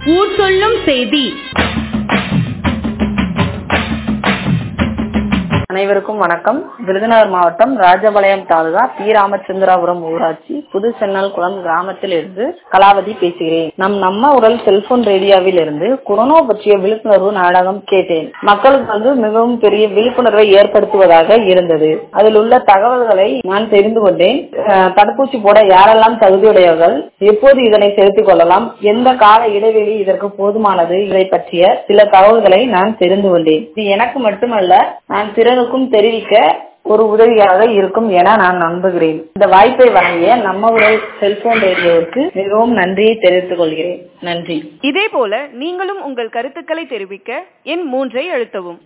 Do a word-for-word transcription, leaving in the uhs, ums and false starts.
ஊர் சொல்லும் செய்தி. அனைவருக்கும் வணக்கம். விருதுநகர் மாவட்டம் ராஜபாளையம் தாலுகா பி ராமச்சந்திராபுரம் ஊராட்சி புது சென்னல் குளம் கிராமத்தில் இருந்து கலாவதி பேசுகிறேன். நம் நம்ம உடல் செல்போன் ரேடியோவில் இருந்து கொரோனா பற்றிய விழிப்புணர்வு நாடகம் கேட்டேன். மக்களுக்கு வந்து மிகவும் பெரிய விழிப்புணர்வை ஏற்படுத்துவதாக இருந்தது. அதில் உள்ள தகவல்களை நான் தெரிந்து கொண்டேன். தடுப்பூசி போட யாரெல்லாம் தகுதியுடையவர்கள், எப்போது இதனை செலுத்திக் கொள்ளலாம், எந்த கால இடைவெளி இதற்கு போதுமானது, இதை பற்றிய சில தகவல்களை நான் தெரிந்து கொண்டேன். இது எனக்கு மட்டுமல்ல, நான் பிறருக்கும் தெரிவிக்க ஒரு உதவியாக இருக்கும் என நான் நம்புகிறேன். இந்த வாய்ப்பை வழங்கிய நம்ம உடல் செல்போன் ரேடியோவுக்கு மிகவும் நன்றியை தெரிவித்துக் கொள்கிறேன். நன்றி. இதே போல நீங்களும் உங்கள் கருத்துக்களை தெரிவிக்க எண் மூன்றை அழுத்தவும்.